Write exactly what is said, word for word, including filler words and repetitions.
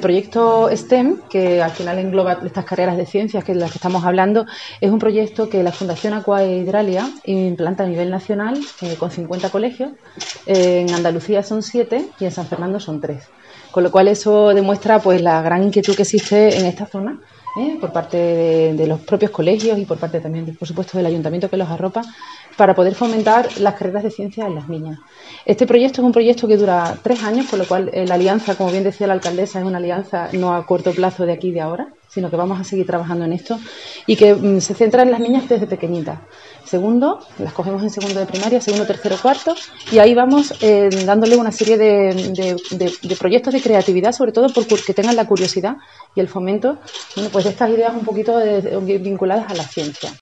proyecto STEM, que al final engloba estas carreras de ciencias que de las que estamos hablando, es un proyecto que la Fundación Aqua Hidralia implanta a nivel nacional eh, con cincuenta colegios. Eh, en Andalucía son siete y en San Fernando son tres. Con lo cual eso demuestra pues la gran inquietud que existe en esta zona, ¿eh? por parte de, de los propios colegios y por parte también, por supuesto, del ayuntamiento que los arropa, para poder fomentar las carreras de ciencias en las niñas. Este proyecto es un proyecto que dura tres años, con lo cual eh, la alianza, como bien decía la alcaldesa, es una alianza no a corto plazo de aquí y de ahora, sino que vamos a seguir trabajando en esto y que mm, se centra en las niñas desde pequeñitas. Segundo, las cogemos en segundo de primaria, segundo, tercero, cuarto, y ahí vamos eh, dándole una serie de, de, de, de proyectos de creatividad, sobre todo porque tengan la curiosidad y el fomento, bueno, pues de estas ideas un poquito de, de, vinculadas a la ciencia.